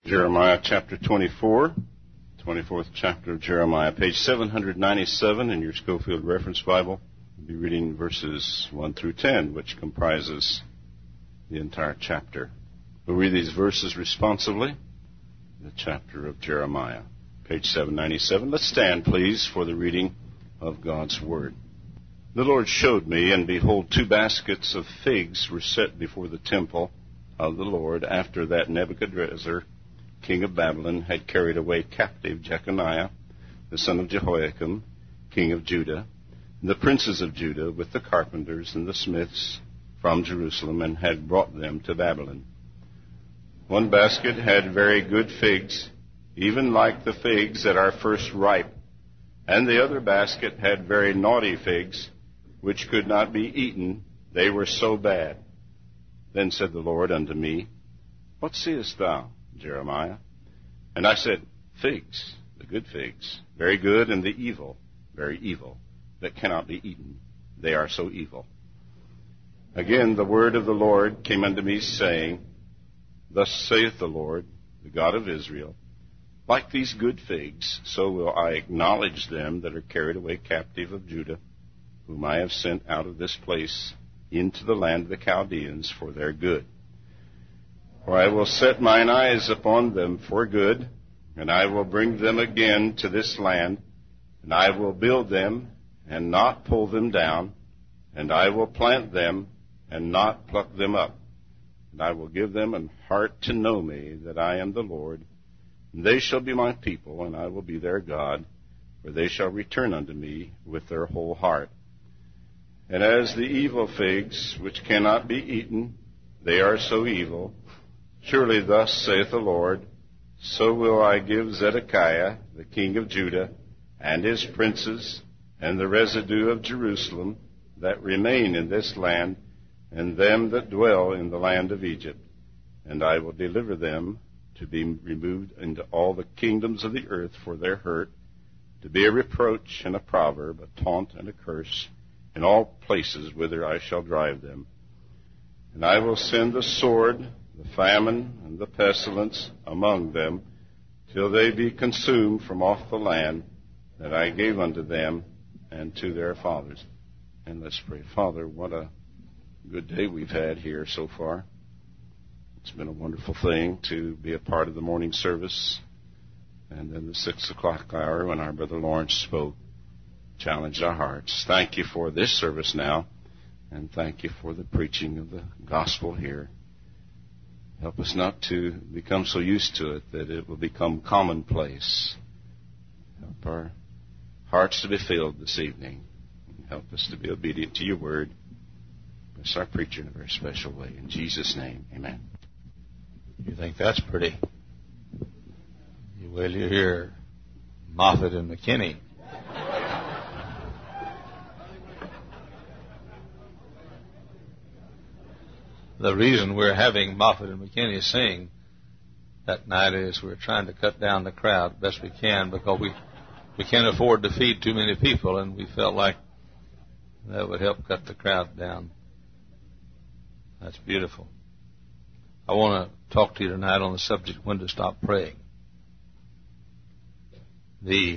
Jeremiah chapter 24, 24th chapter of Jeremiah, page 797 in your Schofield Reference Bible. We'll be reading verses 1 through 10, which comprises the entire chapter. We'll read these verses responsively. The chapter of Jeremiah, page 797. Let's stand, please, for the reading of God's Word. The Lord showed me, and behold, 2 baskets of figs were set before the temple of the Lord after that Nebuchadnezzar, king of Babylon, had carried away captive Jeconiah, the son of Jehoiakim, king of Judah, and the princes of Judah with the carpenters and the smiths from Jerusalem, and had brought them to Babylon. One basket had very good figs, even like the figs that are first ripe, and the other basket had very naughty figs, which could not be eaten, they were so bad. Then said the Lord unto me, What seest thou, Jeremiah? And I said, Figs, the good figs, very good, and the evil, very evil, that cannot be eaten. They are so evil. Again the word of the Lord came unto me, saying, Thus saith the Lord, the God of Israel, Like these good figs, so will I acknowledge them that are carried away captive of Judah, whom I have sent out of this place into the land of the Chaldeans for their good. For I will set mine eyes upon them for good, and I will bring them again to this land, and I will build them, and not pull them down, and I will plant them, and not pluck them up. And I will give them an heart to know me, that I am the Lord. And they shall be my people, and I will be their God, for they shall return unto me with their whole heart. And as the evil figs, which cannot be eaten, they are so evil. Surely thus saith the Lord, so will I give Zedekiah, the king of Judah, and his princes, and the residue of Jerusalem, that remain in this land, and them that dwell in the land of Egypt. And I will deliver them to be removed into all the kingdoms of the earth for their hurt, to be a reproach and a proverb, a taunt and a curse, in all places whither I shall drive them. And I will send the sword, the famine, and the pestilence among them, till they be consumed from off the land that I gave unto them and to their fathers. And let's pray. Father, what a good day we've had here so far. It's been a wonderful thing to be a part of the morning service. And then the 6 o'clock hour when our brother Lawrence spoke, challenged our hearts. Thank you for this service now, and thank you for the preaching of the gospel here. Help us not to become so used to it that it will become commonplace. Help our hearts to be filled this evening. Help us to be obedient to your word. Bless our preacher in a very special way. In Jesus' name, amen. You think that's pretty? Well, you hear Moffat and McKinney. The reason we're having Moffat and McKinney sing that night is we're trying to cut down the crowd best we can, because we can't afford to feed too many people, and we felt like that would help cut the crowd down. That's beautiful. I want to talk to you tonight on the subject, when to stop praying. 2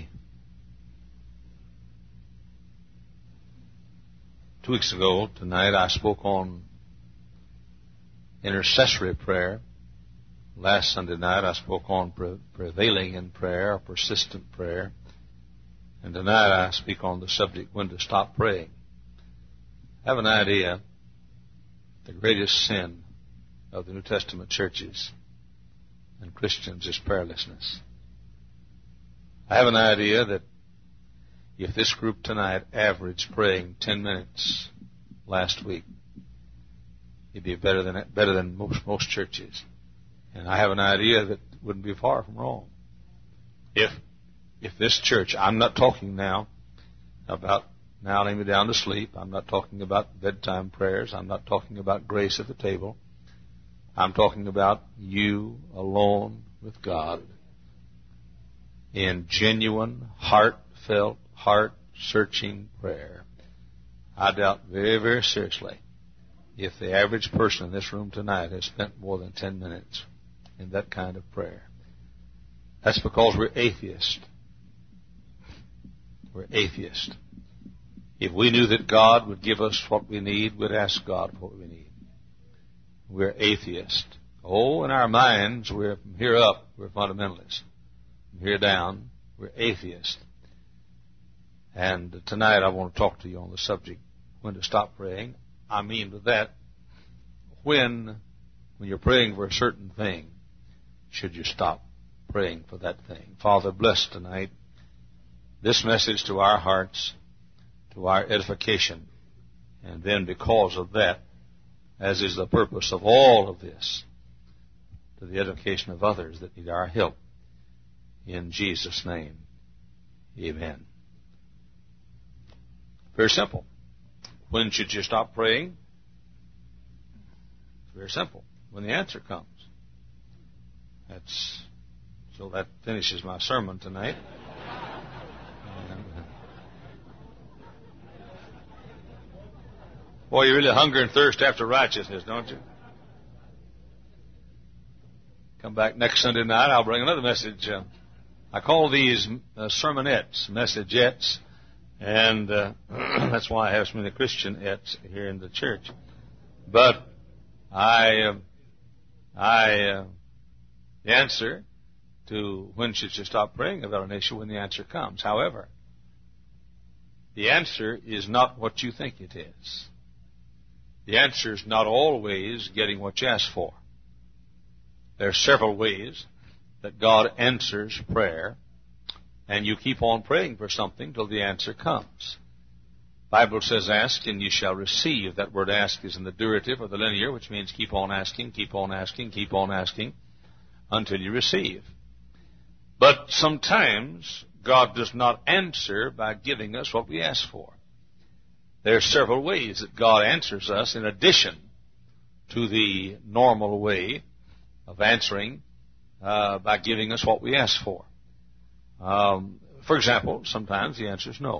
weeks ago tonight I spoke on intercessory prayer. Last Sunday night I spoke on prevailing in prayer, or persistent prayer. And tonight I speak on the subject, when to stop praying. I have an idea the greatest sin of the New Testament churches and Christians is prayerlessness. I have an idea that if this group tonight averaged praying 10 minutes last week, it'd be better than most churches. And I have an idea that wouldn't be far from wrong. If this church, I'm not talking now about now laying me down to sleep. I'm not talking about bedtime prayers. I'm not talking about grace at the table. I'm talking about you alone with God in genuine, heartfelt, heart-searching prayer. I doubt very, very seriously if the average person in this room tonight has spent more than 10 minutes in that kind of prayer. That's because we're atheists. We're atheists. If we knew that God would give us what we need, we'd ask God for what we need. We're atheists. Oh, in our minds, we're from here up, we're fundamentalists. From here down, we're atheists. And tonight I want to talk to you on the subject, when to stop praying. I mean with that, when you're praying for a certain thing, should you stop praying for that thing? Father, bless tonight this message to our hearts, to our edification, and then because of that, as is the purpose of all of this, to the edification of others that need our help. In Jesus' name, amen. Very simple. When should you stop praying? It's very simple. When the answer comes. So that finishes my sermon tonight. Boy, you really hunger and thirst after righteousness, don't you? Come back next Sunday night, I'll bring another message. I call these sermonettes, messagettes, and that's why I have so many Christianettes here in the church. But the answer to when should you stop praying about an issue when the answer comes. However, the answer is not what you think it is. The answer is not always getting what you ask for. There are several ways that God answers prayer, and you keep on praying for something till the answer comes. The Bible says, ask and you shall receive. That word ask is in the durative or the linear, which means keep on asking, keep on asking, keep on asking until you receive. But sometimes God does not answer by giving us what we ask for. There are several ways that God answers us in addition to the normal way of answering by giving us what we ask for. For example, sometimes the answer is no.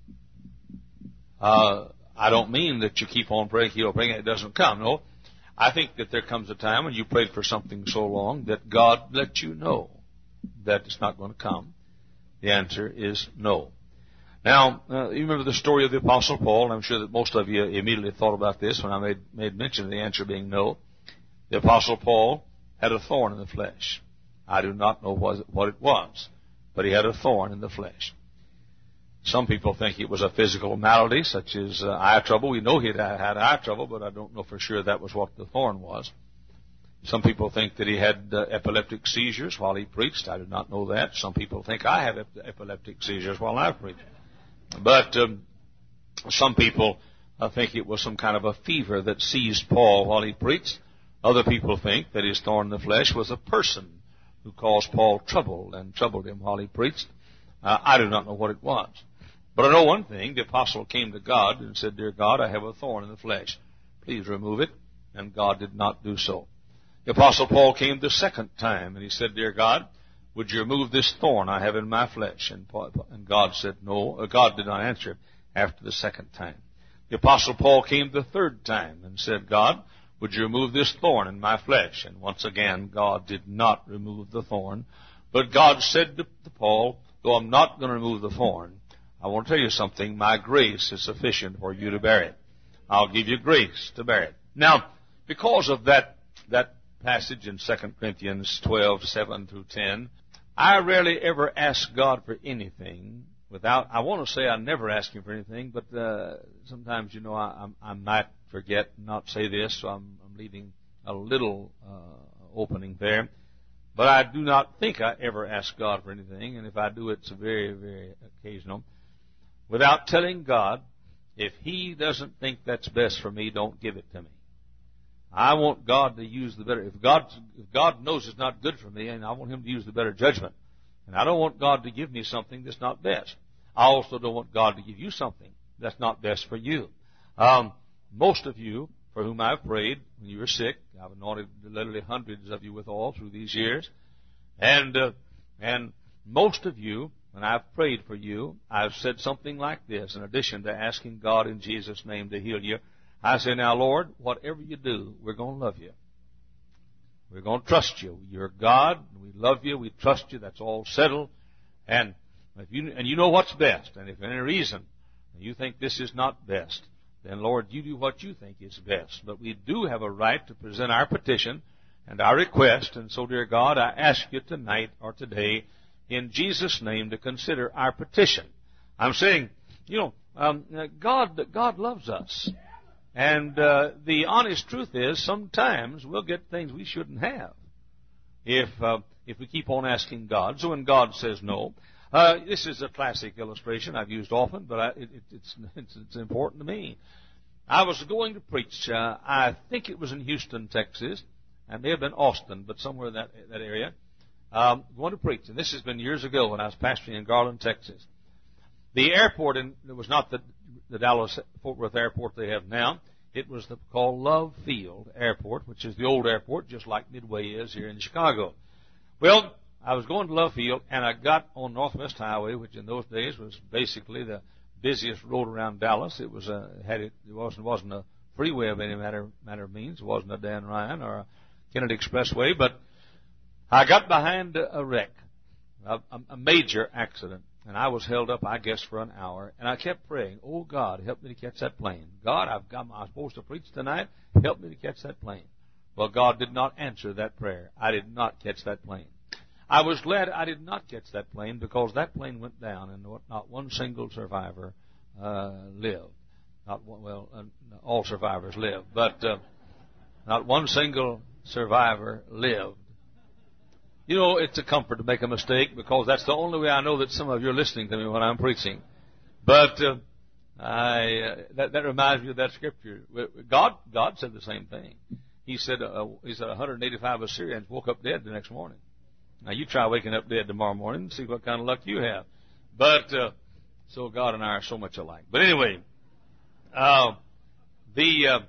I don't mean that you keep on praying, and it doesn't come. No. I think that there comes a time when you prayed for something so long that God lets you know that it's not going to come. The answer is no. Now, you remember the story of the Apostle Paul, and I'm sure that most of you immediately thought about this when I made mention of the answer being no. The Apostle Paul had a thorn in the flesh. I do not know what it was, but he had a thorn in the flesh. Some people think it was a physical malady, such as eye trouble. We know he had eye trouble, but I don't know for sure that was what the thorn was. Some people think that he had epileptic seizures while he preached. I do not know that. Some people think I have epileptic seizures while I preach. But some people think it was some kind of a fever that seized Paul while he preached. Other people think that his thorn in the flesh was a person who caused Paul trouble and troubled him while he preached. I do not know what it was. But I know one thing. The apostle came to God and said, Dear God, I have a thorn in the flesh. Please remove it. And God did not do so. The apostle Paul came the second time and he said, Dear God, would you remove this thorn I have in my flesh? And God said no. God did not answer after the second time. The apostle Paul came the third time and said, God, would you remove this thorn in my flesh? And once again, God did not remove the thorn. But God said to Paul, though I'm not going to remove the thorn, I want to tell you something. My grace is sufficient for you to bear it. I'll give you grace to bear it. Now, because of that passage in 2 Corinthians 12, 7 through 10, I rarely ever ask God for anything I want to say I never ask Him for anything, but sometimes, I might forget and not say this, so I'm leaving a little opening there. But I do not think I ever ask God for anything, and if I do, it's very, very occasional. Without telling God, if He doesn't think that's best for me, don't give it to me. I want God to use the better. If God knows it's not good for me, and I want Him to use the better judgment, and I don't want God to give me something that's not best. I also don't want God to give you something that's not best for you. Most of you, for whom I've prayed when you were sick, I've anointed literally hundreds of you with oil through these years, and most of you, when I've prayed for you, I've said something like this, in addition to asking God in Jesus' name to heal you. I say, now, Lord, whatever you do, we're going to love you. We're going to trust you. You're God. We love you. We trust you. That's all settled. And you know what's best. And if for any reason you think this is not best, then, Lord, you do what you think is best. But we do have a right to present our petition and our request. And so, dear God, I ask you tonight or today, in Jesus' name, to consider our petition. I'm saying, God loves us. And the honest truth is, sometimes we'll get things we shouldn't have if we keep on asking God. So when God says no, this is a classic illustration I've used often, but it's important to me. I was going to preach. I think it was in Houston, Texas. It may have been Austin, but somewhere in that area. Going to preach, and this has been years ago when I was pastoring in Garland, Texas. The airport, it was not the Dallas-Fort Worth airport they have now. It was called Love Field Airport, which is the old airport, just like Midway is here in Chicago. Well, I was going to Love Field, and I got on Northwest Highway, which in those days was basically the busiest road around Dallas. It wasn't a freeway of any matter of means. It wasn't a Dan Ryan or a Kennedy Expressway, but I got behind a wreck, a major accident. And I was held up, I guess, for an hour. And I kept praying, oh, God, help me to catch that plane. God, I'm supposed to preach tonight. Help me to catch that plane. Well, God did not answer that prayer. I did not catch that plane. I was glad I did not catch that plane because that plane went down and not one single survivor lived. All survivors lived, but not one single survivor lived. It's a comfort to make a mistake because that's the only way I know that some of you are listening to me when I'm preaching. But that reminds me of that scripture. God said the same thing. He said 185 Assyrians woke up dead the next morning. Now you try waking up dead tomorrow morning and see what kind of luck you have. But so God and I are so much alike. But anyway, there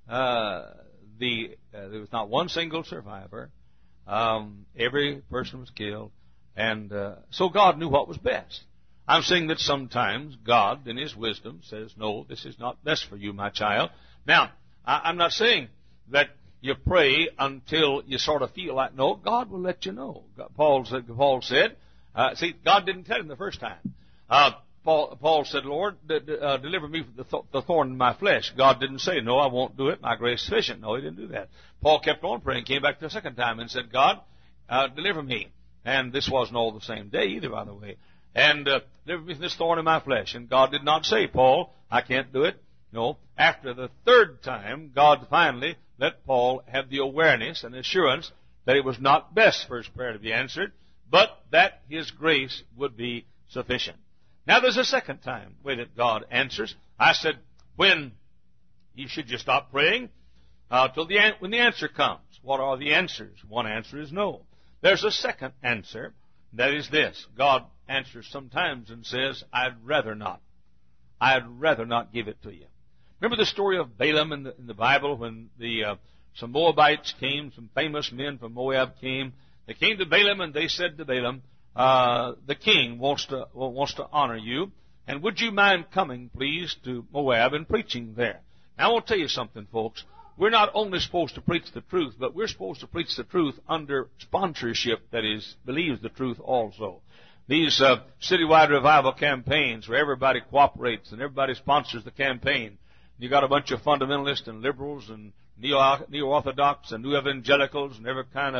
was not one single survivor. Every person was killed, and so God knew what was best. I'm saying that sometimes God, in His wisdom, says, no, this is not best for you, my child. Now, I'm not saying that you pray until you sort of feel like, no, God will let you know. Paul said, God didn't tell him the first time. Paul said, Lord, deliver me from the thorn in my flesh. God didn't say, no, I won't do it. My grace is sufficient. No, He didn't do that. Paul kept on praying, came back the second time and said, God, deliver me. And this wasn't all the same day either, by the way. And deliver me from this thorn in my flesh. And God did not say, Paul, I can't do it. No. After the third time, God finally let Paul have the awareness and assurance that it was not best for his prayer to be answered, but that His grace would be sufficient. Now there's a second time way that God answers. I said, when should you stop praying? When the answer comes. What are the answers? One answer is no. There's a second answer. That is this. God answers sometimes and says, I'd rather not. I'd rather not give it to you. Remember the story of Balaam in the Bible when some Moabites came, some famous men from Moab came. They came to Balaam and they said to Balaam, the king wants to honor you, and would you mind coming, please, to Moab and preaching there? Now, I want to tell you something, folks. We're not only supposed to preach the truth, but we're supposed to preach the truth under sponsorship that believes the truth also. These citywide revival campaigns where everybody cooperates and everybody sponsors the campaign. You got a bunch of fundamentalists and liberals and neo-orthodox and new evangelicals and every kind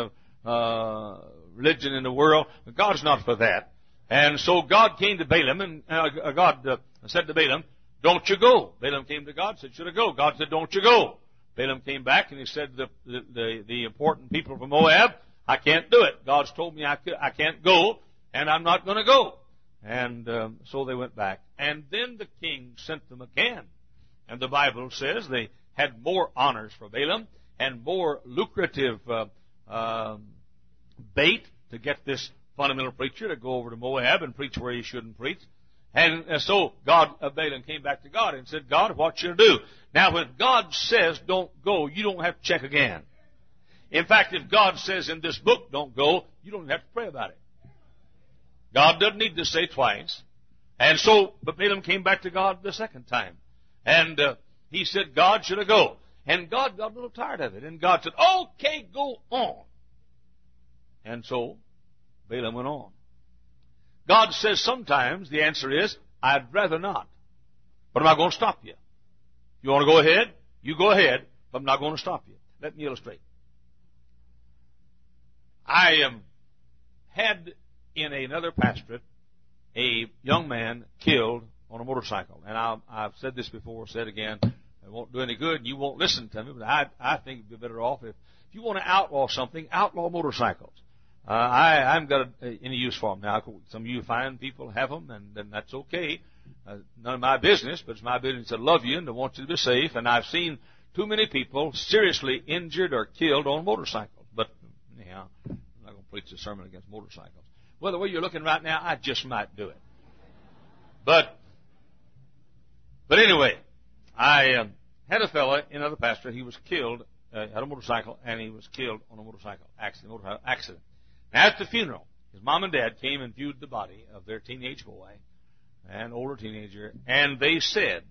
of religion in the world. But God's not for that. And so God came to Balaam and God said to Balaam, don't you go. Balaam came to God and said, should I go? God said, don't you go. Balaam came back and he said to the important people from Moab, I can't do it. God's told me I can't go, and I'm not going to go. And so they went back. And then the king sent them again. And the Bible says they had more honors for Balaam and more lucrative bait to get this fundamental preacher to go over to Moab and preach where he shouldn't preach. And so Balaam came back to God and said, God, what should I do? Now, when God says don't go, you don't have to check again. In fact, if God says in this book don't go, you don't have to pray about it. God doesn't need to say twice. And so, but Balaam came back to God the second time. And he said, God, should I go? And God got a little tired of it. And God said, okay, go on. And so Balaam went on. God says sometimes the answer is, I'd rather not. But I'm not going to stop you. You want to go ahead? You go ahead, but I'm not going to stop you. Let me illustrate. I had in another pastorate a young man killed on a motorcycle. And I've said this before, said again, it won't do any good, and you won't listen to me, but I think you'd be better off if you want to outlaw something, outlaw motorcycles. I haven't got any use for them now. Some of you fine people have them, and that's okay. None of my business, but it's my business to love you and to want you to be safe. And I've seen too many people seriously injured or killed on motorcycles. But anyhow, I'm not going to preach a sermon against motorcycles. Well, the way you're looking right now, I just might do it. But anyway, I had a fellow in another pastor. He was killed had a motorcycle, and he was killed on a motorcycle accident. Now, at the funeral, his mom and dad came and viewed the body of their teenage boy, an older teenager, and they said,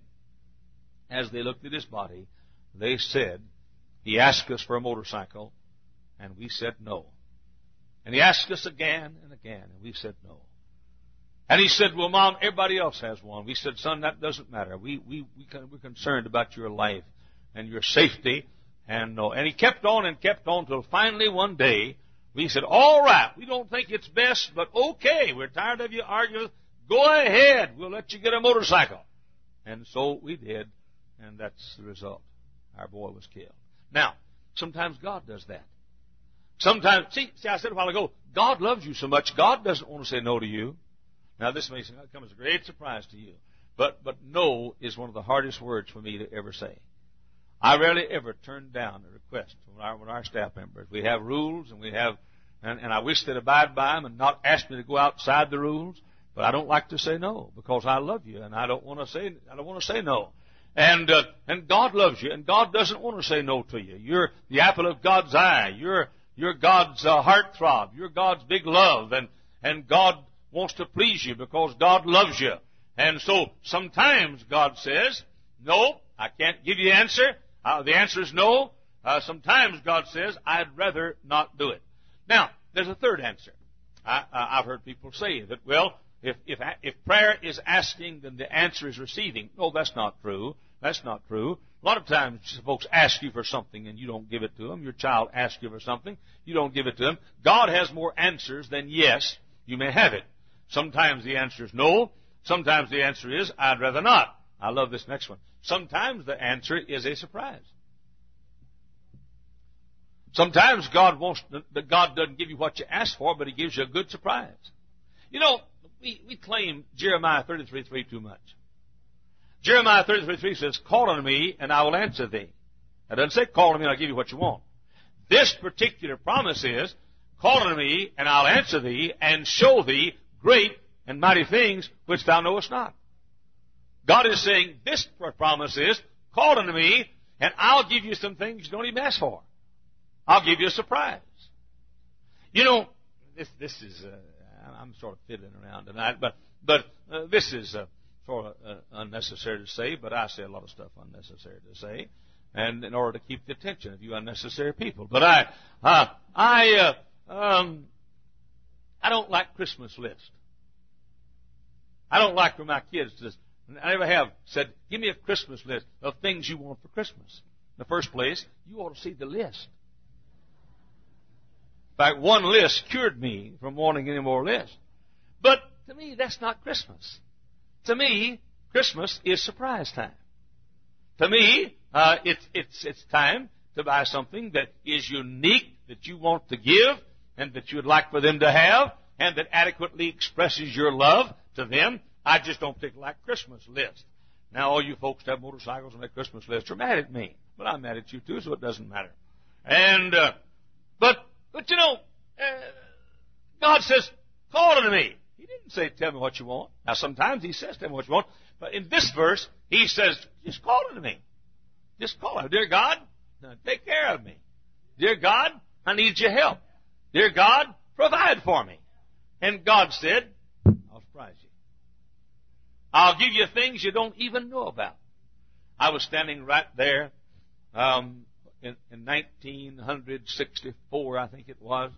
as they looked at his body, they said, he asked us for a motorcycle, and we said no. And he asked us again and again, and we said no. And he said, well, Mom, everybody else has one. We said, son, that doesn't matter. We're concerned about your life and your safety. And no. And he kept on till finally one day we said, all right, we don't think it's best, but okay, we're tired of you arguing. Go ahead. We'll let you get a motorcycle. And so we did, and that's the result. Our boy was killed. Now, sometimes God does that. Sometimes, see, I said a while ago, God loves you so much, God doesn't want to say no to you. Now, this may come as a great surprise to you, but no is one of the hardest words for me to ever say. I rarely ever turn down a request from our staff members. We have rules, and I wish they'd abide by them and not ask me to go outside the rules, but I don't like to say no because I love you, and I don't want to say no. And God loves you, and God doesn't want to say no to you. You're the apple of God's eye. You're God's heartthrob. You're God's big love, and God wants to please you because God loves you. And so sometimes God says, no, I can't give you the answer. The answer is no. Sometimes God says, I'd rather not do it. Now, there's a third answer. I've heard people say that, well, if prayer is asking, then the answer is receiving. No, that's not true. That's not true. A lot of times folks ask you for something and you don't give it to them. Your child asks you for something, you don't give it to them. God has more answers than yes, you may have it. Sometimes the answer is no. Sometimes the answer is, I'd rather not. I love this next one. Sometimes the answer is a surprise. Sometimes God doesn't give you what you ask for, but He gives you a good surprise. You know, we claim Jeremiah 33:3 too much. Jeremiah 33:3 says, call unto me, and I will answer thee. It doesn't say, call unto me, and I'll give you what you want. This particular promise is, call unto me, and I'll answer thee, and show thee great and mighty things which thou knowest not. God is saying, this promise is, call unto me, and I'll give you some things you don't even ask for. I'll give you a surprise. You know, this is, I'm sort of fiddling around tonight, but this is sort of unnecessary to say, but I say a lot of stuff unnecessary to say, and in order to keep the attention of you unnecessary people. But I don't like Christmas lists. I don't like for my kids to, I never have said, give me a Christmas list of things you want for Christmas. In the first place, you ought to see the list. In fact, one list cured me from wanting any more lists. But to me, that's not Christmas. To me, Christmas is surprise time. To me, it's time to buy something that is unique, that you want to give, and that you would like for them to have, and that adequately expresses your love to them. I just don't particularly like Christmas lists. Now, all you folks that have motorcycles and make Christmas lists are mad at me. But I'm mad at you too, so it doesn't matter. And, but you know, God says, call unto me. He didn't say, tell me what you want. Now, sometimes He says, tell me what you want. But in this verse, He says, just call unto me. Just call unto me. Dear God, take care of me. Dear God, I need your help. Dear God, provide for me. And God said, I'll surprise you. I'll give you things you don't even know about. I was standing right there in 1964, I think it was,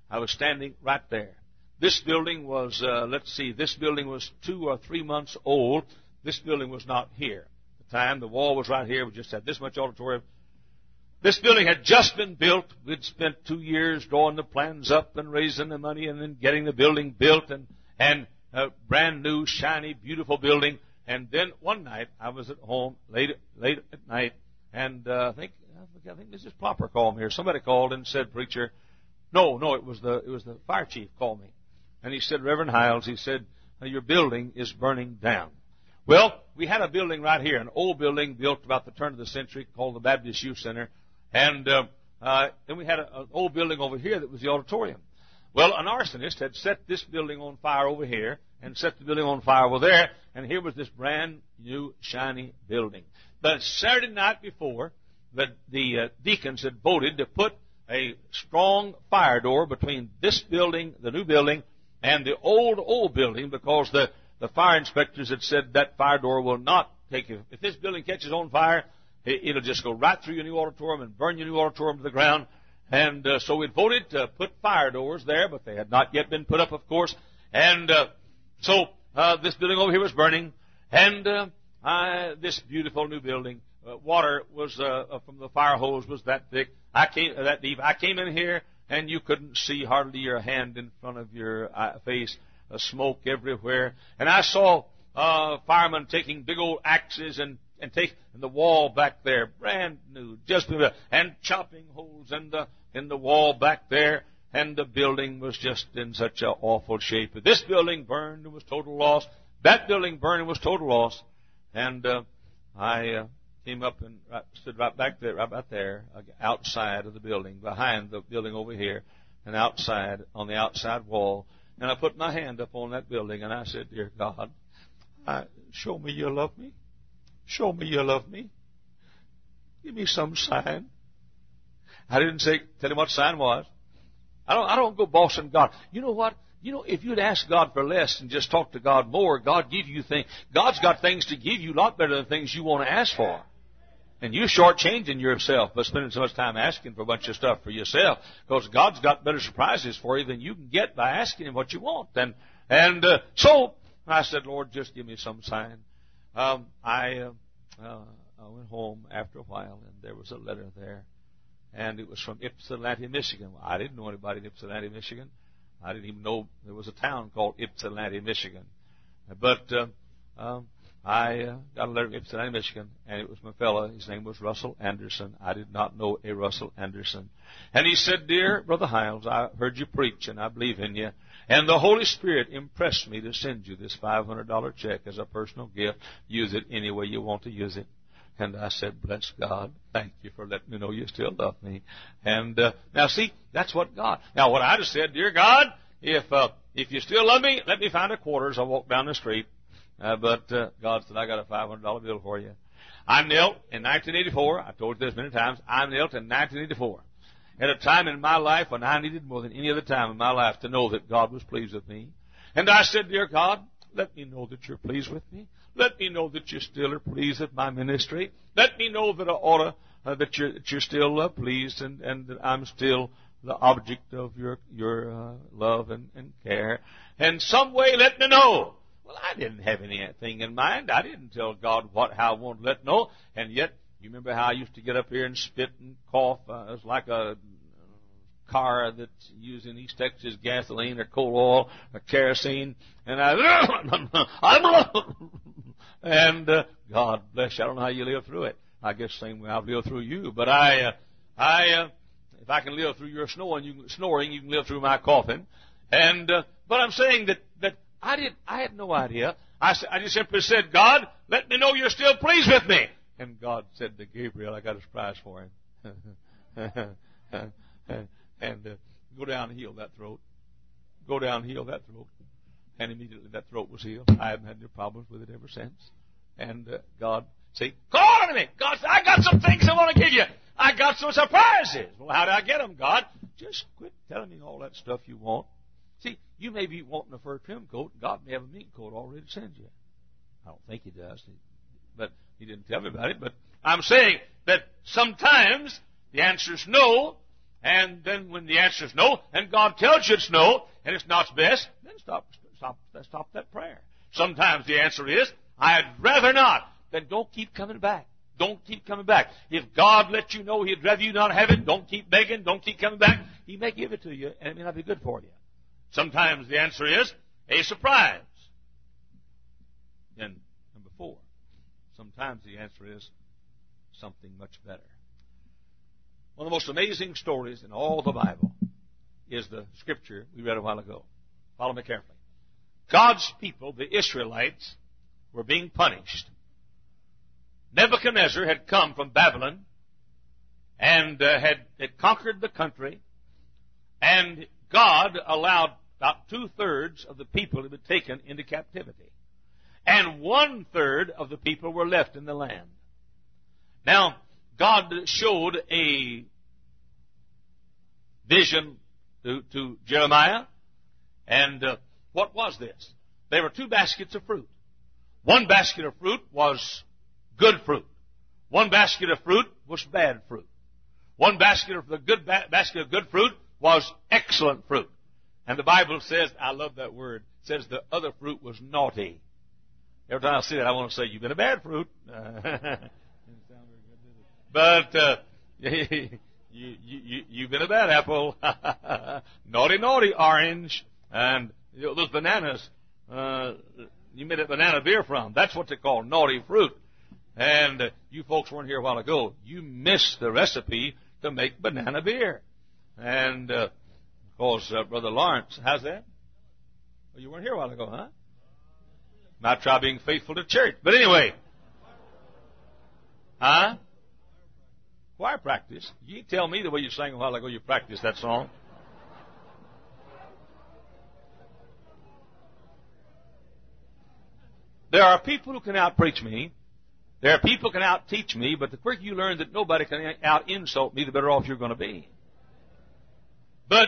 I was standing right there. This building was, this building was 2 or 3 months old. This building was not here. At the time, the wall was right here. We just had this much auditorium. This building had just been built. We'd spent 2 years drawing the plans up and raising the money and then getting the building built and a brand new, shiny, beautiful building. And then one night, I was at home late at night, and I think Mrs. Plopper called me, or somebody called and said, "Preacher," no, it was the fire chief called me, and he said, "Reverend Hiles," he said, "your building is burning down." Well, we had a building right here, an old building built about the turn of the century called the Baptist Youth Center, and then we had an old building over here that was the auditorium. Well, an arsonist had set this building on fire over here and set the building on fire over there, and here was this brand new, shiny building. The Saturday night before, the deacons had voted to put a strong fire door between this building, the new building, and the old building, because the fire inspectors had said that fire door will not take you. If this building catches on fire, it'll just go right through your new auditorium and burn your new auditorium to the ground. And so we voted to put fire doors there, but they had not yet been put up, of course. And so this building over here was burning, and this beautiful new building, water was from the fire hose was that thick, that deep. I came in here, and you couldn't see hardly your hand in front of your face. Smoke everywhere, and I saw firemen taking big old axes and the wall back there, brand new, just and chopping holes in the wall back there, and the building was just in such an awful shape. This building burned and was total loss. That building burned and was total loss. And I came up and stood right back there, outside of the building, behind the building over here, and outside on the outside wall. And I put my hand up on that building, and I said, "Dear God, show me you love me. Show me you love me. Give me some sign." I didn't tell him what sign was. I don't go bossing God. You know what? If you'd ask God for less and just talk to God more, God give you things. God's got things to give you a lot better than things you want to ask for. And you're shortchanging yourself by spending so much time asking for a bunch of stuff for yourself, because God's got better surprises for you than you can get by asking Him what you want. And so I said, "Lord, just give me some sign." I went home after a while, and there was a letter there, and it was from Ypsilanti, Michigan. Well, I didn't know anybody in Ypsilanti, Michigan. I didn't even know there was a town called Ypsilanti, Michigan. But I got a letter from Ypsilanti, Michigan, and it was my fellow. His name was Russell Anderson. I did not know a Russell Anderson. And he said, "Dear Brother Hiles, I heard you preach, and I believe in you. And the Holy Spirit impressed me to send you this $500 check as a personal gift. Use it any way you want to use it." And I said, "Bless God. Thank you for letting me know you still love me." And now, see, that's what God. Now, what I just said, "Dear God, if you still love me, let me find a quarters. I'll walk down the street." But God said, "I got a $500 bill for you." I knelt in 1984. I've told you this many times. I knelt in 1984 at a time in my life when I needed more than any other time in my life to know that God was pleased with me. And I said, "Dear God, let me know that you're pleased with me. Let me know that you still are pleased with my ministry. Let me know that that you're still pleased and that I'm still the object of your love and care. And some way let me know." Well, I didn't have anything in mind. I didn't tell God how I wanted to let him know. And yet, you remember how I used to get up here and spit and cough? It was like a car that's using East Texas gasoline or coal oil or kerosene. And and God bless you. I don't know how you live through it. I guess the same way I've lived through you. But if I can live through your snoring, you can live through my coughing. And but I'm saying that I had no idea. I just simply said, "God, let me know you're still pleased with me." And God said to Gabriel, "I got a surprise for him." And go down and heal that throat. Go down and heal that throat. And immediately that throat was healed. I haven't had any problems with it ever since. And God said, "Call on to me. God said, I got some things I want to give you. I got some surprises." Well, how do I get them, God? Just quit telling me all that stuff you want. See, you may be wanting a fur trim coat. God may have a mink coat already to send you. I don't think He does. But He didn't tell me about it. But I'm saying that sometimes the answer is no. And then when the answer is no, and God tells you it's no, and it's not best, then stop that prayer. Sometimes the answer is, I'd rather not. Then don't keep coming back. Don't keep coming back. If God let you know He'd rather you not have it, don't keep begging, don't keep coming back. He may give it to you, and it may not be good for you. Sometimes the answer is a surprise. And number 4, sometimes the answer is something much better. One of the most amazing stories in all the Bible is the scripture we read a while ago. Follow me carefully. God's people, the Israelites, were being punished. Nebuchadnezzar had come from Babylon and had conquered the country, and God allowed about 2/3 of the people to be taken into captivity. And 1/3 of the people were left in the land. Now, God showed a vision to Jeremiah, and what was this? There were 2 baskets of fruit. One basket of fruit was good fruit. One basket of fruit was bad fruit. One basket of the basket of good fruit was excellent fruit. And the Bible says, I love that word, it says the other fruit was naughty. Every time I see that, I want to say, you've been a bad fruit. But you've been a bad apple. Naughty, naughty orange. And those bananas, you made a banana beer from. That's what they call naughty fruit. And you folks weren't here a while ago. You missed the recipe to make banana beer. And, of course, Brother Lawrence, how's that? Well, you weren't here a while ago, huh? Might try being faithful to church. But anyway. Huh? Choir practice. You tell me the way you sang a while ago you practiced that song. There are people who can out-preach me. There are people who can out-teach me, but the quicker you learn that nobody can out-insult me, the better off you're going to be. But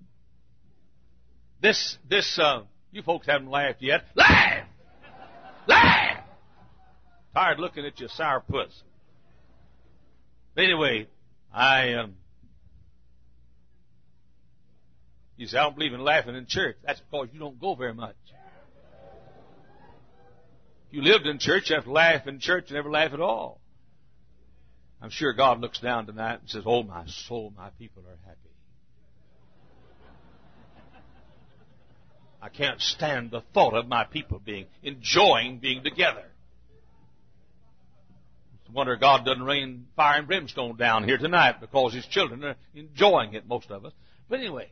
this, you folks haven't laughed yet. Laugh! Laugh! Tired looking at you sour puss. Anyway, you say, I don't believe in laughing in church. That's because you don't go very much. If you lived in church, you have to laugh in church and never laugh at all. I'm sure God looks down tonight and says, oh, my soul, my people are happy. I can't stand the thought of my people enjoying being together. It's a wonder God doesn't rain fire and brimstone down here tonight because His children are enjoying it, most of us. But anyway.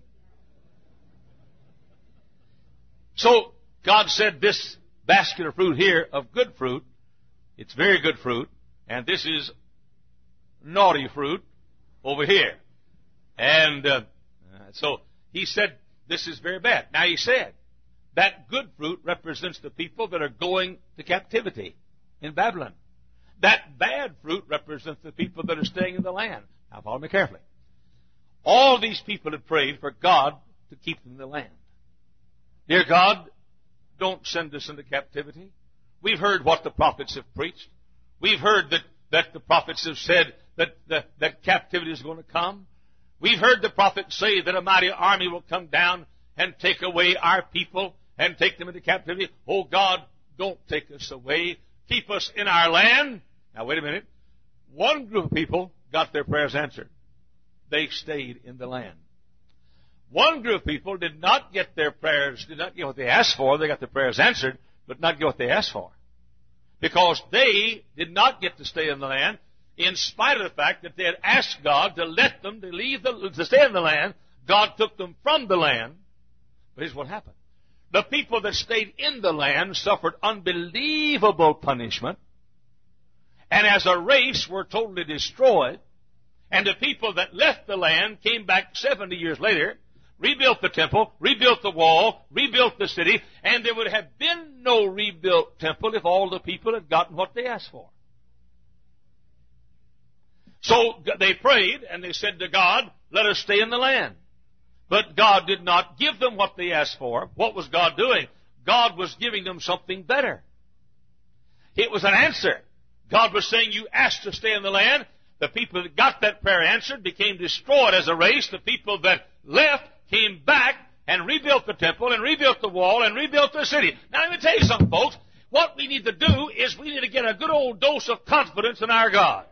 So, God said this basket of fruit here of good fruit, it's very good fruit, and this is naughty fruit over here. And so He said this is very bad. Now He said that good fruit represents the people that are going to captivity in Babylon. That bad fruit represents the people that are staying in the land. Now follow me carefully. All these people had prayed for God to keep them in the land. Dear God, don't send us into captivity. We've heard what the prophets have preached. We've heard that the prophets have said that captivity is going to come. We've heard the prophets say that a mighty army will come down and take away our people and take them into captivity. Oh God, don't take us away. Keep us in our land. Now wait a minute. One group of people got their prayers answered. They stayed in the land. One group of people did not get their prayers, did not get what they asked for. They got their prayers answered, but not get what they asked for. Because they did not get to stay in the land, in spite of the fact that they had asked God to let them to stay in the land. God took them from the land. But here's what happened. The people that stayed in the land suffered unbelievable punishment, and as a race were totally destroyed. And the people that left the land came back 70 years later, rebuilt the temple, rebuilt the wall, rebuilt the city, and there would have been no rebuilt temple if all the people had gotten what they asked for. So they prayed, and they said to God, let us stay in the land. But God did not give them what they asked for. What was God doing? God was giving them something better. It was an answer. God was saying, you asked to stay in the land. The people that got that prayer answered became destroyed as a race. The people that left came back and rebuilt the temple and rebuilt the wall and rebuilt the city. Now let me tell you something, folks. What we need to do is we need to get a good old dose of confidence in our God.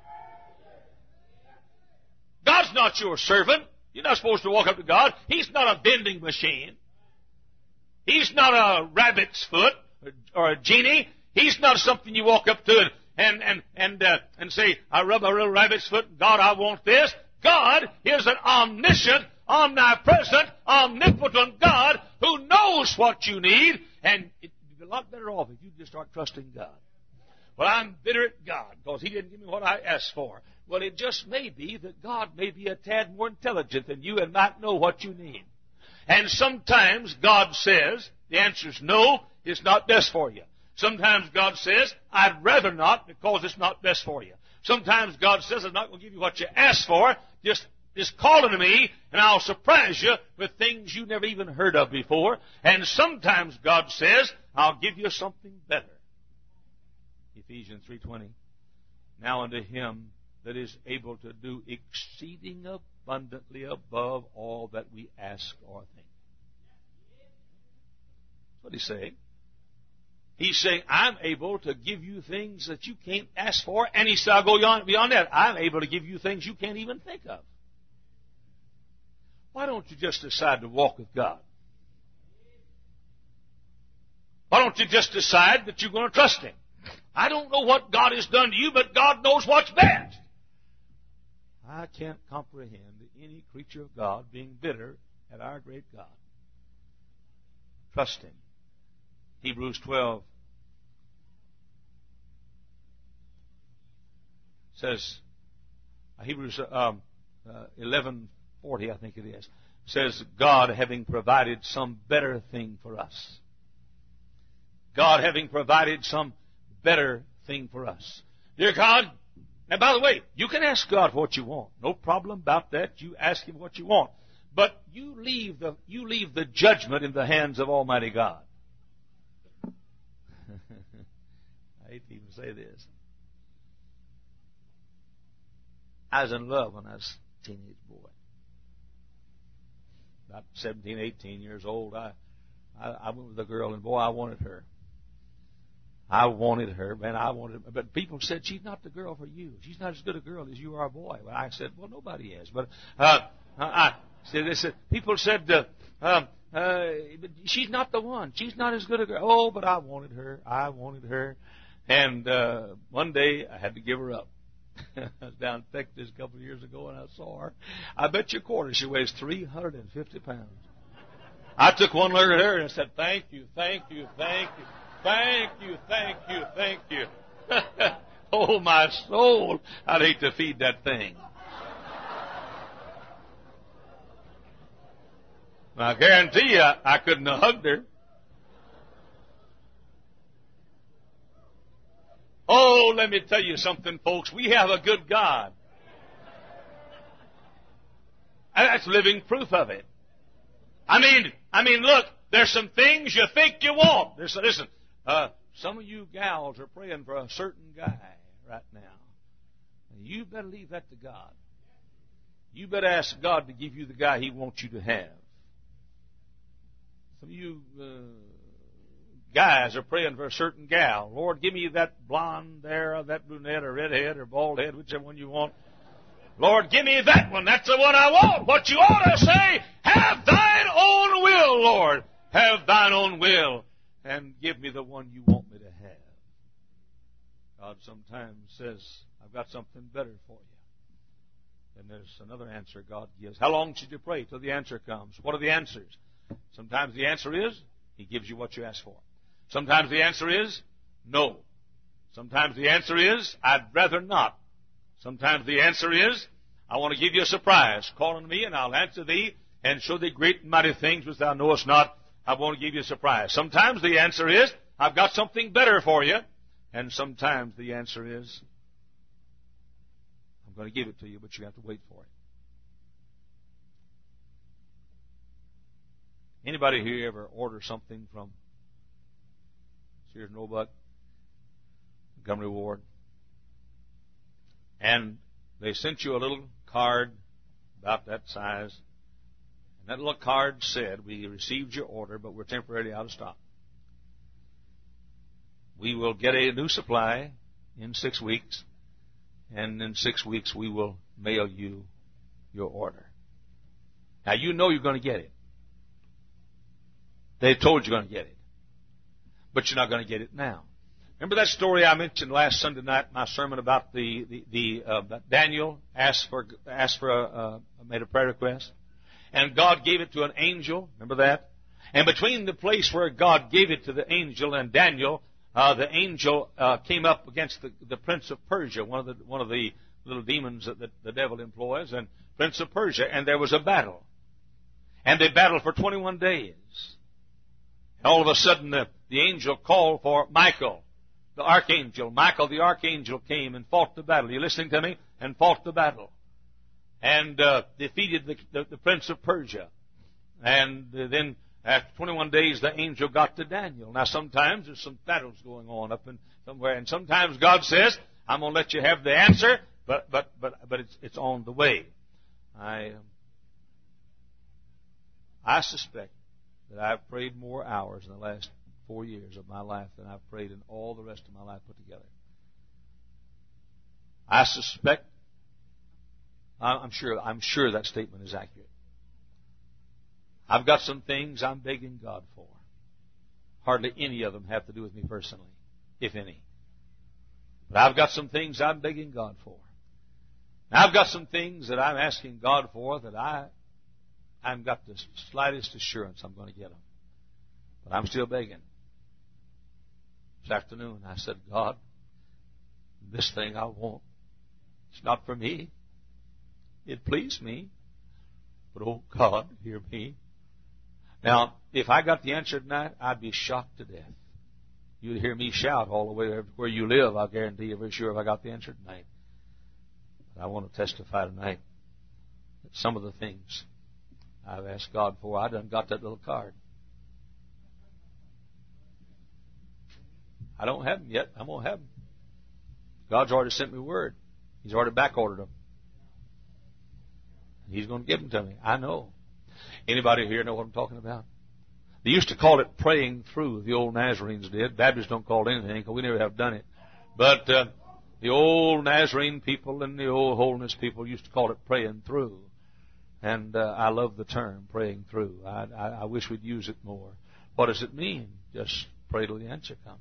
God's not your servant. You're not supposed to walk up to God. He's not a vending machine. He's not a rabbit's foot or a genie. He's not something you walk up to and say, I rub a little rabbit's foot. God, I want this. God is an omniscient, omnipresent, omnipotent God who knows what you need, and it'd be a lot better off if you just start trusting God. Well, I'm bitter at God because He didn't give me what I asked for. Well, it just may be that God may be a tad more intelligent than you and might know what you need. And sometimes God says, the answer is no, it's not best for you. Sometimes God says, I'd rather not because it's not best for you. Sometimes God says, I'm not going to give you what you asked for. Just call unto me, and I'll surprise you with things you never even heard of before. And sometimes God says, I'll give you something better. Ephesians 3:20. Now unto Him that is able to do exceeding abundantly above all that we ask or think. That's what He's saying. He's saying, I'm able to give you things that you can't ask for. And He said, I'll go beyond that. I'm able to give you things you can't even think of. Why don't you just decide to walk with God? Why don't you just decide that you're going to trust Him? I don't know what God has done to you, but God knows what's best. I can't comprehend any creature of God being bitter at our great God. Trust Him. Hebrews 12 says, Hebrews 11:40, I think it is, says, God having provided some better thing for us. God having provided some better thing for us. Dear God, and by the way, you can ask God what you want. No problem about that. You ask Him what you want. But you leave the judgment in the hands of Almighty God. I hate to even say this. I was in love when I was a teenage boy. About 17, 18 years old, I went with a girl, and boy, I wanted her. I wanted her, man. But people said, she's not the girl for you. She's not as good a girl as you are a boy. Well, I said, well, nobody is. But people said, but she's not the one. She's not as good a girl. Oh, but I wanted her. And one day I had to give her up. I was down in Texas a couple of years ago, and I saw her. I bet you a quarter she weighs 350 pounds. I took one look at her and said, thank you, thank you, thank you. Thank you, thank you, thank you. Oh, my soul. I'd hate to feed that thing. I guarantee you I couldn't have hugged her. Oh, let me tell you something, folks. We have a good God. And that's living proof of it. I mean, look, there's some things you think you want. Listen. Some of you gals are praying for a certain guy right now. You better leave that to God. You better ask God to give you the guy He wants you to have. Some of you guys are praying for a certain gal. Lord, give me that blonde there, or that brunette, or redhead, or bald head, whichever one you want. Lord, give me that one. That's the one I want. What you ought to say, have thine own will, Lord. Have thine own will. And give me the one you want me to have. God sometimes says, I've got something better for you. And there's another answer God gives. How long should you pray till the answer comes? What are the answers? Sometimes the answer is, He gives you what you ask for. Sometimes the answer is, no. Sometimes the answer is, I'd rather not. Sometimes the answer is, I want to give you a surprise. Call on me and I'll answer thee and show thee great and mighty things which thou knowest not. I want to give you a surprise. Sometimes the answer is, I've got something better for you. And sometimes the answer is, I'm going to give it to you, but you have to wait for it. Anybody here ever order something from Sears and Roebuck, Montgomery Ward, and they sent you a little card about that size. And that little card said, we received your order, but we're temporarily out of stock. We will get a new supply in 6 weeks, and in 6 weeks we will mail you your order. Now you know you're going to get it. They told you you're going to get it. But you're not going to get it now. Remember that story I mentioned last Sunday night in my sermon about Daniel made a prayer request, and God gave it to an angel. Remember that? And between the place where God gave it to the angel and Daniel, the angel came up against the prince of Persia, one of the little demons that the devil employs, and prince of Persia, and there was a battle, and they battled for 21 days. And all of a sudden, the angel called for Michael, the archangel. Michael, the archangel, came and fought the battle. Are you listening to me? And fought the battle. And defeated the prince of Persia. And then after 21 days, the angel got to Daniel. Now, sometimes there's some battles going on up in somewhere. And sometimes God says, I'm going to let you have the answer, but it's on the way. I suspect that I've prayed more hours in the last 4 years of my life than I've prayed in all the rest of my life put together. I suspect, I'm sure that statement is accurate. I've got some things I'm begging God for. Hardly any of them have to do with me personally, if any. But I've got some things I'm begging God for. Now, I've got some things that I'm asking God for that I haven't got the slightest assurance I'm going to get them. But I'm still begging. This afternoon I said, God, this thing I want, it's not for me. It pleased me. But, oh God, hear me. Now, if I got the answer tonight, I'd be shocked to death. You'd hear me shout all the way where you live, I'll guarantee you, for sure, if I got the answer tonight. But I want to testify tonight that some of the things I've asked God for, I done got that little card. I don't have them yet. I'm going to have them. God's already sent me word. He's already back-ordered them. He's going to give them to me. I know. Anybody here know what I'm talking about? They used to call it praying through. The old Nazarenes did. Baptists don't call it anything because we never have done it. But the old Nazarene people and the old holiness people used to call it praying through. And I love the term, praying through. I wish we'd use it more. What does it mean? Just pray till the answer comes.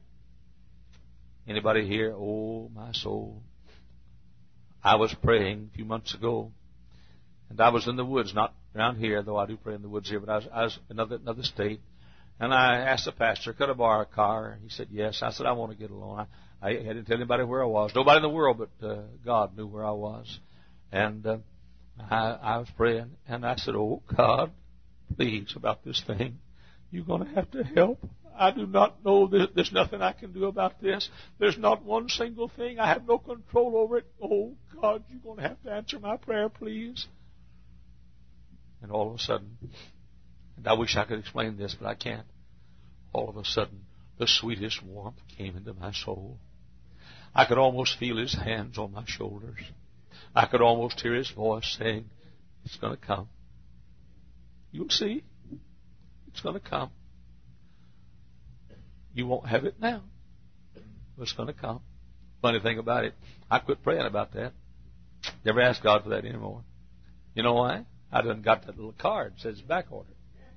Anybody here? Oh, my soul. I was praying a few months ago, and I was in the woods, not around here, though I do pray in the woods here, but I was in another state. And I asked the pastor, could I borrow a car? He said, yes. I said, I want to get along. I didn't tell anybody where I was. Nobody in the world but God knew where I was. And I was praying, and I said, oh, God, please, about this thing. You're going to have to help. I do not know. There's nothing I can do about this. There's not one single thing. I have no control over it. Oh, God, you're going to have to answer my prayer, please. And all of a sudden, and I wish I could explain this, but I can't. All of a sudden, the sweetest warmth came into my soul. I could almost feel his hands on my shoulders. I could almost hear his voice saying, it's going to come. You'll see. It's going to come. You won't have it now, but it's going to come. Funny thing about it, I quit praying about that. Never ask God for that anymore. You know why? I done got that little card that says back order.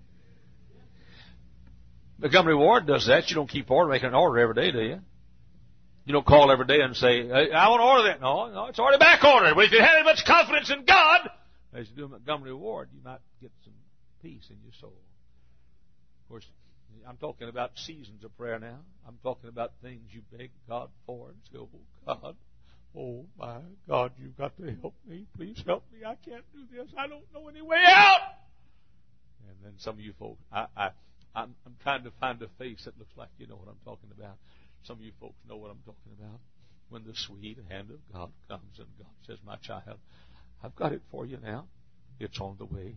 Montgomery Ward does that. You don't keep making an order every day, do you? You don't call every day and say, hey, I want to order that. No, it's already back ordered. But if you have much confidence in God, as you do in Montgomery Ward, you might get some peace in your soul. Of course, I'm talking about seasons of prayer now. I'm talking about things you beg God for and say, oh, God, oh, my God, you've got to help me. Please help me. I can't do this. I don't know any way out. And then some of you folks, I'm trying to find a face that looks like you know what I'm talking about. Some of you folks know what I'm talking about. When the sweet hand of God comes and God says, my child, I've got it for you now. It's on the way.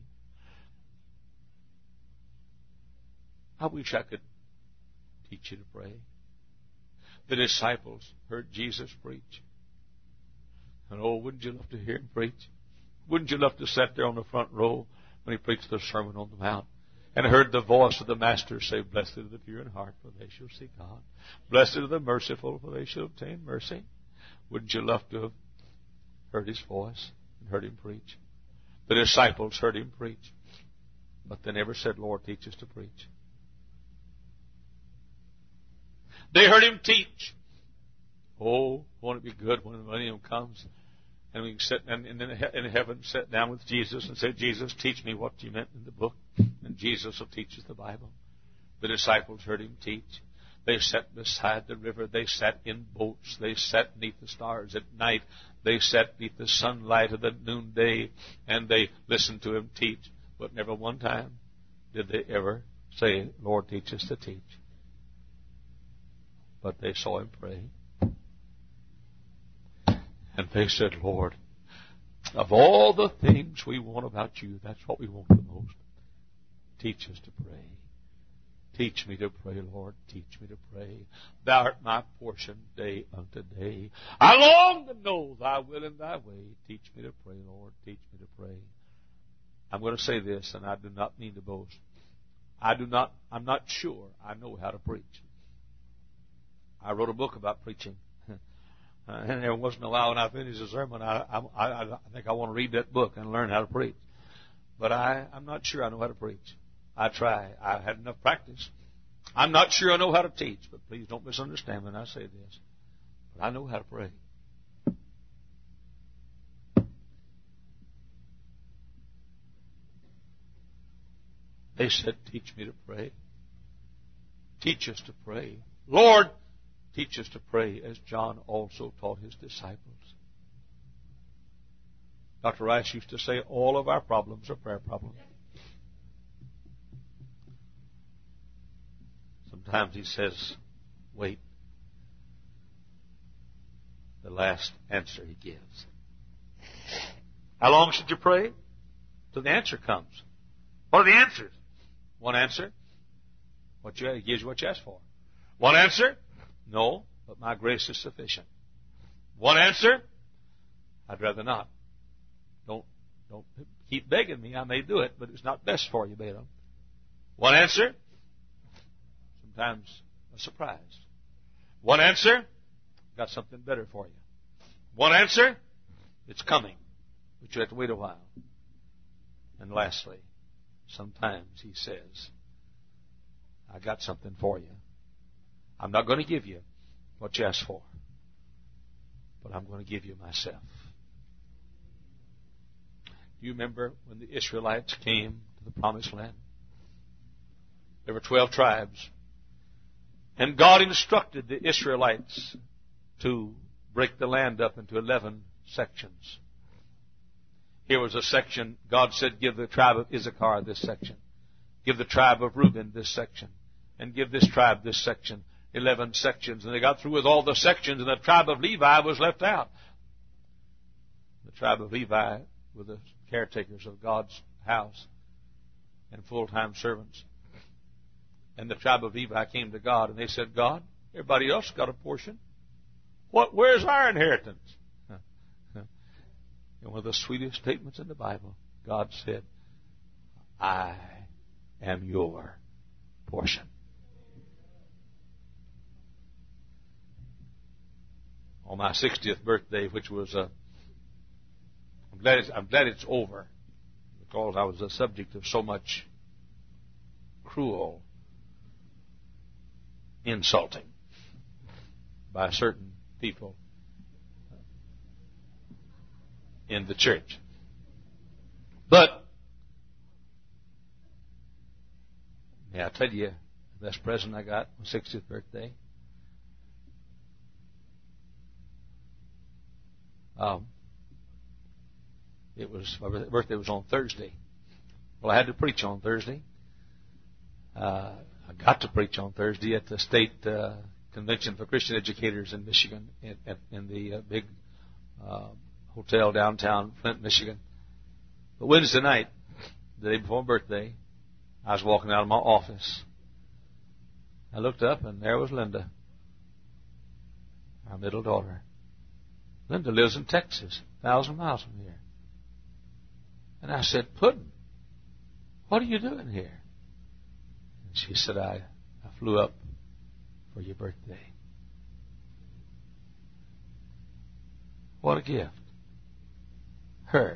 I wish I could teach you to pray. The disciples heard Jesus preach. And oh, wouldn't you love to hear him preach? Wouldn't you love to sit there on the front row when he preached the Sermon on the Mount and heard the voice of the Master say, Blessed are the pure in heart, for they shall see God. Blessed are the merciful, for they shall obtain mercy. Wouldn't you love to have heard his voice and heard him preach? The disciples heard him preach, but they never said, Lord, teach us to preach. They heard him teach. Oh, won't it be good when the millennium comes and we can sit in heaven, sit down with Jesus and say, Jesus, teach me what you meant in the book. And Jesus will teach us the Bible. The disciples heard him teach. They sat beside the river. They sat in boats. They sat beneath the stars at night. They sat beneath the sunlight of the noonday, and they listened to him teach. But never one time did they ever say, Lord, teach us to teach. But they saw him pray. And they said, Lord, of all the things we want about you, that's what we want the most. Teach us to pray. Teach me to pray, Lord. Teach me to pray. Thou art my portion day unto day. I long to know thy will and thy way. Teach me to pray, Lord. Teach me to pray. I'm going to say this, and I do not mean to boast. I'm not sure I know how to preach. I wrote a book about preaching. And there wasn't a while when I finished the sermon, I think I want to read that book and learn how to preach. But I'm not sure I know how to preach. I try. I had enough practice. I'm not sure I know how to teach, but please don't misunderstand when I say this. But I know how to pray. They said, teach me to pray. Teach us to pray. Lord, teach us to pray as John also taught his disciples. Dr. Rice used to say, all of our problems are prayer problems. Sometimes he says, wait. The last answer he gives. How long should you pray? Till the answer comes. What are the answers? One answer, he gives you what you ask for. One answer, no, but my grace is sufficient. One answer, I'd rather not. Don't keep begging me. I may do it, but it's not best for you, Balaam. One answer, sometimes a surprise. One answer, got something better for you. One answer, it's coming, but you have to wait a while. And lastly, sometimes he says, I got something for you. I'm not going to give you what you asked for, but I'm going to give you myself. Do you remember when the Israelites came to the Promised Land? There were 12 tribes. And God instructed the Israelites to break the land up into 11 sections. Here was a section, God said, give the tribe of Issachar this section. Give the tribe of Reuben this section. And give this tribe this section. 11 sections. And they got through with all the sections, and the tribe of Levi was left out. The tribe of Levi were the caretakers of God's house and full-time servants. And the tribe of Levi came to God, and they said, God, everybody else got a portion. Where's our inheritance? And one of the sweetest statements in the Bible, God said, I am your portion. On my 60th birthday, which was I'm glad it's over, because I was the subject of so much cruel insulting by certain people in the church. But may I tell you the best present I got on my 60th birthday? My birthday was on Thursday. Well, I had to preach on Thursday. I got to preach on Thursday at the State Convention for Christian Educators in Michigan, in the big hotel downtown Flint, Michigan. But Wednesday night, the day before my birthday, I was walking out of my office. I looked up, and there was Linda, our middle daughter. Linda lives in Texas, 1,000 miles from here. And I said, Puddin', what are you doing here? And she said, I flew up for your birthday. What a gift. Her.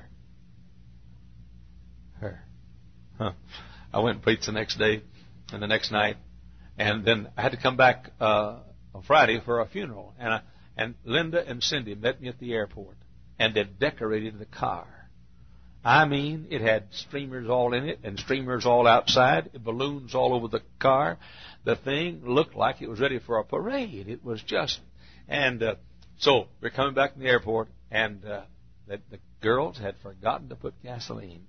Huh. I went and preached the next day and the next night. And then I had to come back on Friday for a funeral. And Linda and Cindy met me at the airport. And they decorated the car. I mean, it had streamers all in it and streamers all outside, balloons all over the car. The thing looked like it was ready for a parade. It was just... And so we're coming back from the airport, and the girls had forgotten to put gasoline.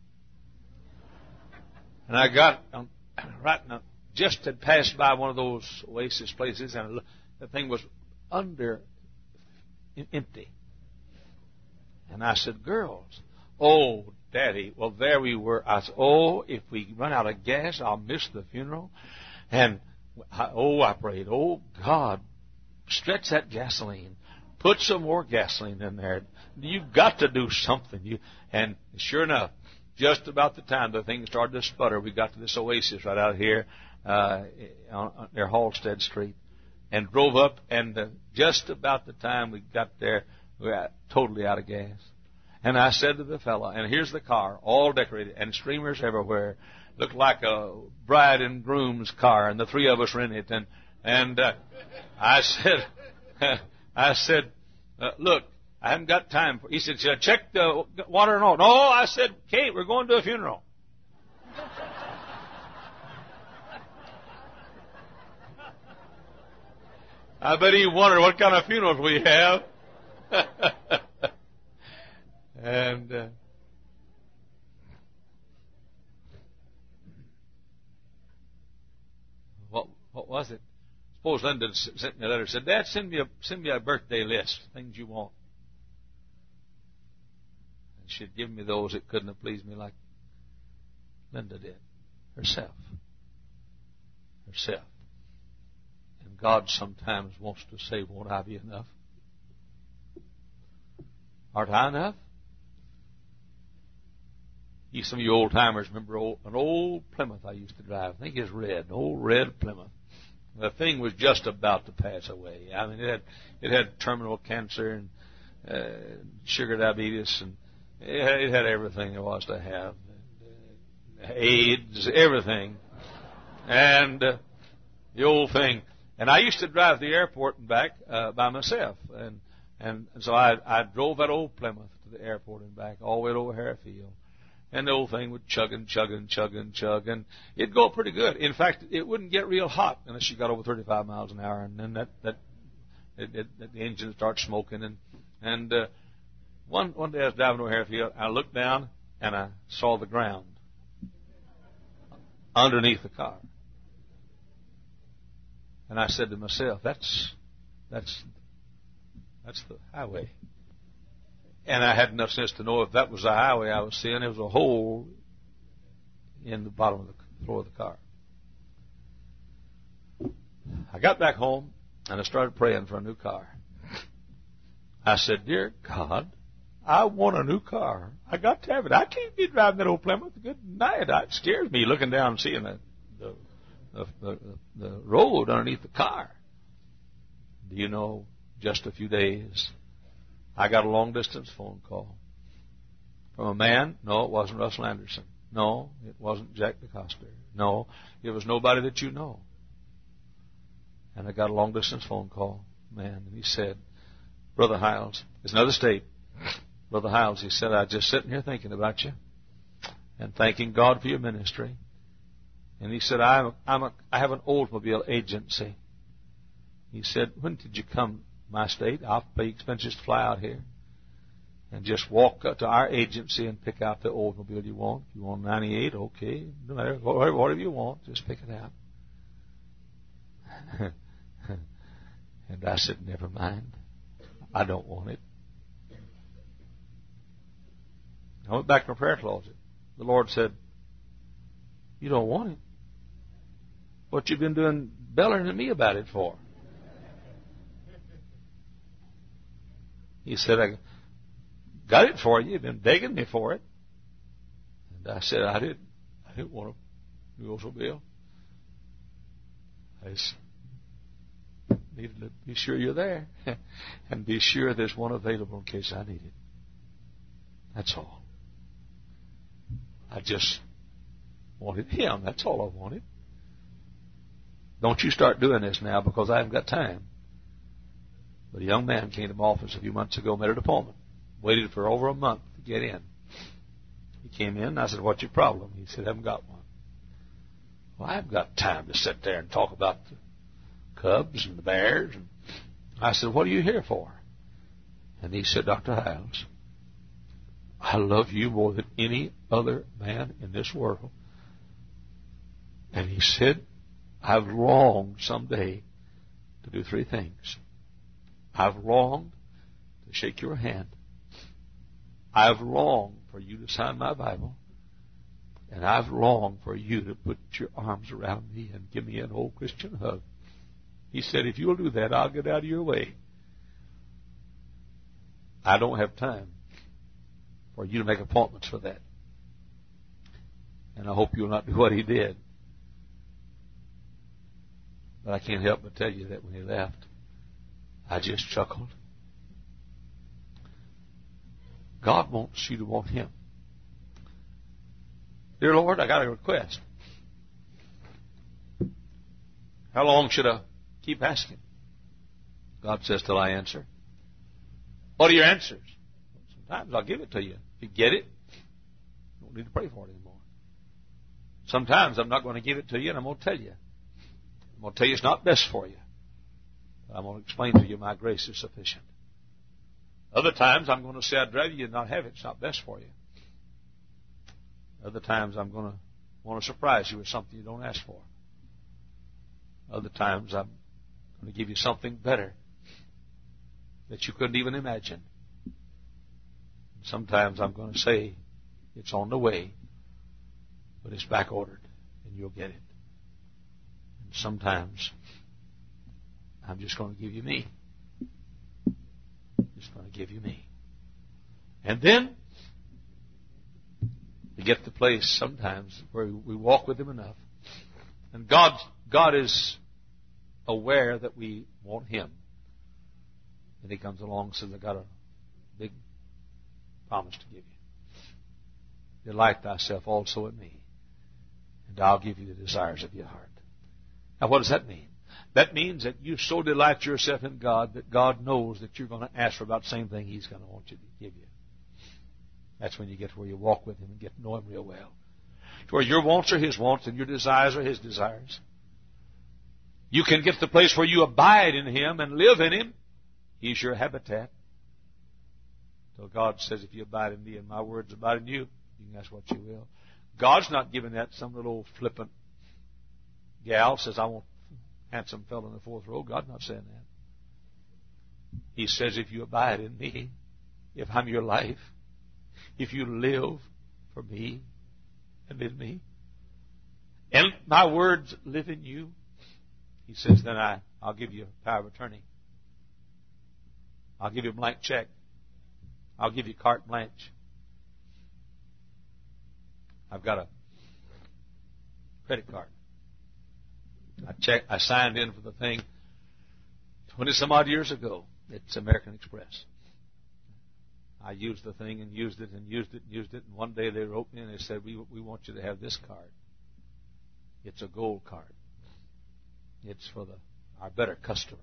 And I got right now, just had passed by one of those Oasis places, and the thing was empty. And I said, girls, oh, Daddy, well, there we were. I said, oh, if we run out of gas, I'll miss the funeral. And, I prayed, oh, God, stretch that gasoline. Put some more gasoline in there. You've got to do something. And sure enough, just about the time the thing started to sputter, we got to this Oasis right out here near Halstead Street and drove up. And just about the time we got there, we were totally out of gas. And I said to the fellow, and here's the car, all decorated, and streamers everywhere. Looked like a bride and groom's car, and the three of us were in it. And I said, look, I haven't got time for. He said, check the water and all. No, I said, Kate, we're going to a funeral. I bet he wondered what kind of funerals we have. And what was it? Suppose Linda sent me a letter and said, Dad, send me a birthday list, things you want. And she'd given me those that couldn't have pleased me like Linda did. Herself. And God sometimes wants to say, won't I be enough? Aren't I enough? Some of you old-timers remember an old Plymouth I used to drive. I think it's red, an old red Plymouth. The thing was just about to pass away. I mean, it had terminal cancer and sugar diabetes, and it had everything there was to have. AIDS, everything. And the old thing. And I used to drive to the airport and back by myself. And so I drove that old Plymouth to the airport and back, all the way to O'Hara Field. And the old thing would chug, and it'd go pretty good. In fact, it wouldn't get real hot unless you got over 35 miles an hour, and then the engine would start smoking. And one day I was driving to O'Hara Field, I looked down and I saw the ground underneath the car, and I said to myself, "That's the highway." And I had enough sense to know if that was the highway I was seeing, there was a hole in the bottom of the floor of the car. I got back home, and I started praying for a new car. I said, Dear God, I want a new car. I got to have it. I can't be driving that old Plymouth. Good night. It scares me looking down and seeing the road underneath the car. Do you know, just a few days, I got a long-distance phone call from a man. No, it wasn't Russell Anderson. No, it wasn't Jack DeCoster. No, it was nobody that you know. And I got a long-distance phone call, man, and he said, Brother Hiles, it's another state. Brother Hiles, he said, I was just sitting here thinking about you and thanking God for your ministry. And he said, I have an Oldsmobile agency. He said, when did you come my state? I'll pay expenses to fly out here and just walk up to our agency and pick out the Oldsmobile you want. If you want 98, okay. No matter whatever you want, just pick it out. And I said, never mind. I don't want it. I went back to my prayer closet. The Lord said, you don't want it? What you been doing bellering at me about it for? He said, I got it for you. You've been begging me for it. And I said, I didn't want to do also, Bill. I just needed to be sure you're there and be sure there's one available in case I need it. That's all. I just wanted him. That's all I wanted. Don't you start doing this now because I haven't got time. But a young man came to my office a few months ago, made an appointment, waited for over a month to get in. He came in, and I said, what's your problem? He said, I haven't got one. Well, I haven't got time to sit there and talk about the Cubs and the Bears. And I said, what are you here for? And he said, Dr. Hiles, I love you more than any other man in this world. And he said, I've longed someday to do three things. I've longed to shake your hand. I've longed for you to sign my Bible. And I've longed for you to put your arms around me and give me an old Christian hug. He said, if you'll do that, I'll get out of your way. I don't have time for you to make appointments for that. And I hope you'll not do what he did. But I can't help but tell you that when he left, I just chuckled. God wants you to want him. Dear Lord, I got a request. How long should I keep asking? God says, till I answer. What are your answers? Sometimes I'll give it to you. If you get it, you don't need to pray for it anymore. Sometimes I'm not going to give it to you, and I'm going to tell you. I'm going to tell you it's not best for you. But I'm going to explain to you my grace is sufficient. Other times I'm going to say I'd rather you not have it. It's not best for you. Other times I'm going to want to surprise you with something you don't ask for. Other times I'm going to give you something better that you couldn't even imagine. Sometimes I'm going to say it's on the way, but it's back ordered and you'll get it. And sometimes I'm just going to give you me. Just going to give you me. And then we get to the place sometimes where we walk with him enough. And God is aware that we want him. And he comes along and says, I've got a big promise to give you. Delight thyself also in me, and I'll give you the desires of your heart. Now what does that mean? That means that you so delight yourself in God that God knows that you're going to ask for about the same thing he's going to want you to give you. That's when you get where you walk with him and get to know him real well. To where your wants are his wants and your desires are his desires. You can get to the place where you abide in him and live in him. He's your habitat. So God says, if you abide in me and my words abide in you, you can ask what you will. God's not giving that some little flippant gal says, I want a handsome fellow in the fourth row. God's not saying that. He says, if you abide in me, if I'm your life, if you live for me and in me, and my words live in you, he says, then I'll give you power of attorney. I'll give you a blank check. I'll give you carte blanche. I've got a credit card. I signed in for the thing 20-some-odd years ago. It's American Express. I used the thing and used it and used it and used it. And one day they wrote me and they said, we want you to have this card. It's a gold card. It's for our better customers.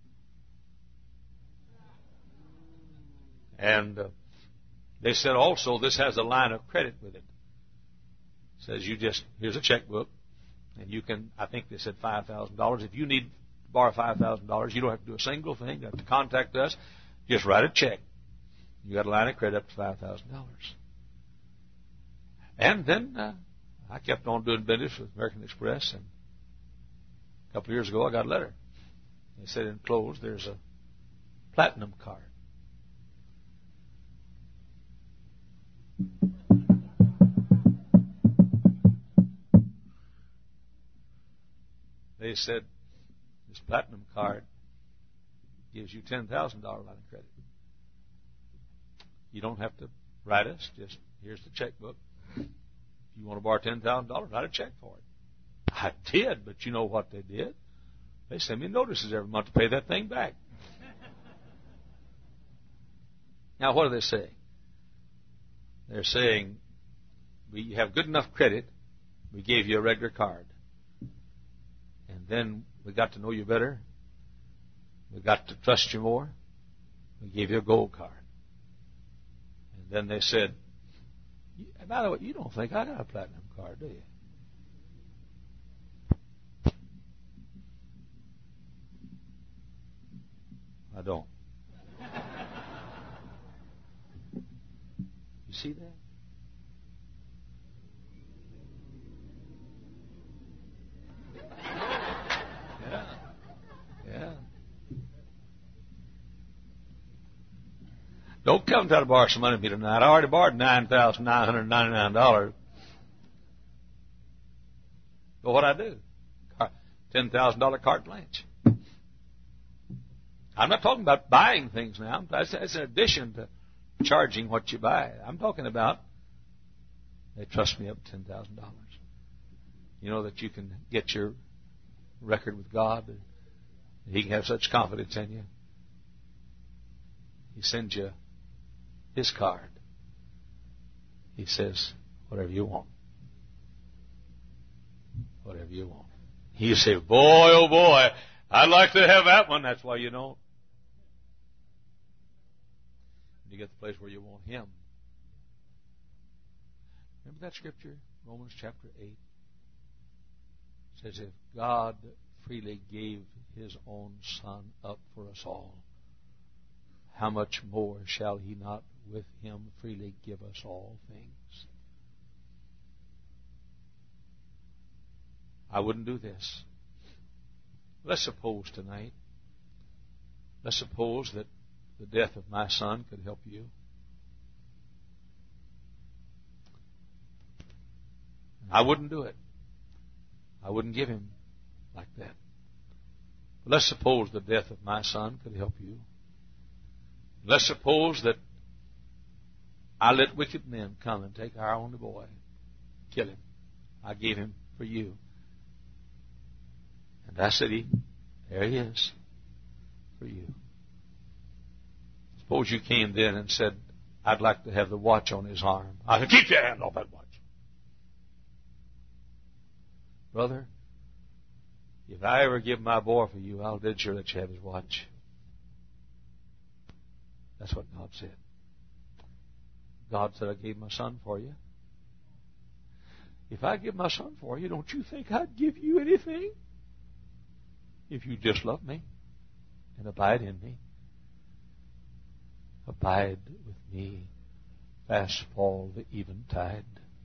And they said also this has a line of credit with it. It says here's a checkbook, and you can, I think they said $5,000. If you need to borrow $5,000, you don't have to do a single thing. You have to contact us. Just write a check. You got a line of credit up to $5,000. And then I kept on doing business with American Express, and a couple of years ago I got a letter. They said enclosed there's a platinum card. They said this platinum card gives you $10,000 line of credit. You don't have to write us. Just here's the checkbook. If you want to borrow $10,000, write a check for it. I did, but you know what they did? They send me notices every month to pay that thing back. Now, what are they saying? They're saying, we have good enough credit, we gave you a regular card. And then we got to know you better. We got to trust you more. We gave you a gold card. And then they said, by the way, you don't think I got a platinum card, do you? I don't. You see that? Yeah. Don't come try to borrow some money from me tonight. I already borrowed $9,999. But what I do? $10,000 carte blanche. I'm not talking about buying things now. That's in addition to charging what you buy. I'm talking about they trust me up to $10,000. You know that you can get your record with God. He can have such confidence in you. He sends you His card. He says, whatever you want. Whatever you want. You say, boy, oh boy, I'd like to have that one. That's why you don't. You get the place where you want Him. Remember that scripture, Romans chapter 8? It says, if God freely gave His own Son up for us all, how much more shall He not with Him freely give us all things? I wouldn't do this. Let's suppose tonight, let's suppose that the death of my son could help you. I wouldn't do it. I wouldn't give him like that. But let's suppose the death of my son could help you. Let's suppose that I let wicked men come and take our only boy, kill him. I gave him for you. And I said, there he is, for you. Suppose you came then and said, I'd like to have the watch on his arm. I said, keep your hand off that watch. Brother, if I ever give my boy for you, I'll dead sure let you have his watch. That's what God said. God said, I gave my son for you. If I give my son for you, don't you think I'd give you anything? If you just love me and abide in me. Abide with me, fast fall the eventide.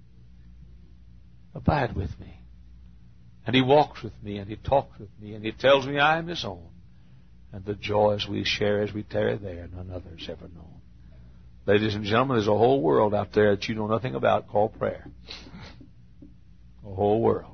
Abide with me. And He walks with me, and He talks with me, and He tells me I am His own. And the joys we share as we tarry there, none others ever known. Ladies and gentlemen, there's a whole world out there that you know nothing about called prayer. A whole world.